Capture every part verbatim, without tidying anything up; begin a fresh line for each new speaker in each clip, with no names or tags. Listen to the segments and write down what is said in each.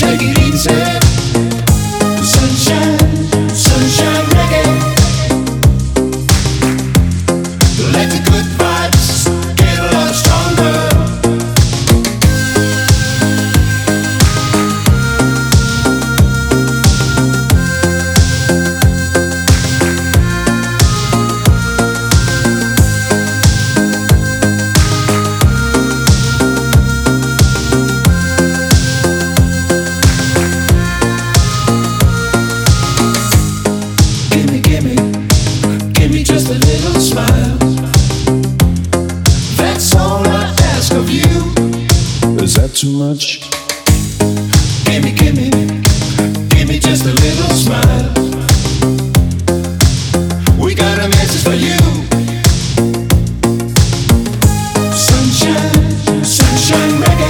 Take it easy. Sunshine, sunshine reggae. Let the good vibes get a lot stronger. Gimme, gimme, gimme just a little smile. That's all I ask of you.
Is that too much?
Gimme, gimme, gimme just a little smile. We got a message for you. Sunshine, sunshine reggae.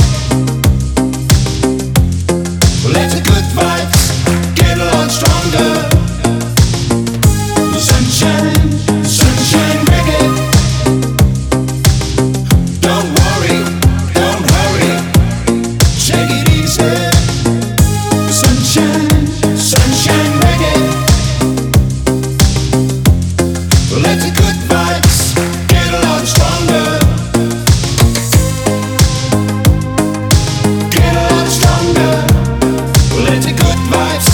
Let the good vibes get a lot stronger. Sunshine, sunshine reggae. Don't worry, don't hurry. Take it easy. Sunshine, sunshine reggae. Let the good vibes get a lot stronger. Get a lot stronger. Let the good vibes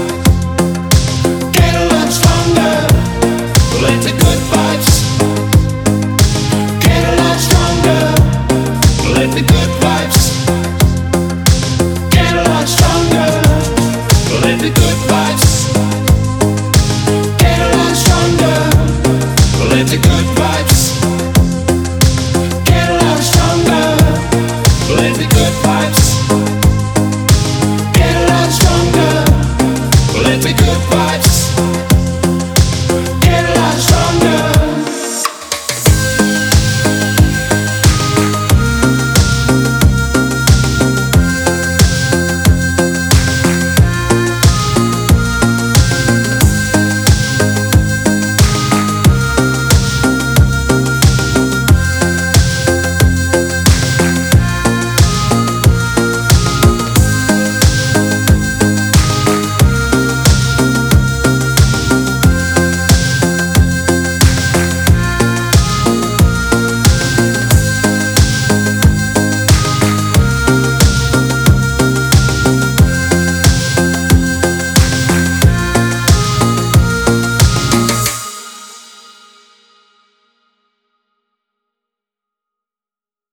get a lot stronger. Let the good vibes get a lot stronger. Let the good vibes get a lot stronger. Let the good vibes get a lot stronger. Let the good vibes get a lot stronger. Let the good vibes get a lot stronger. Let the good vibes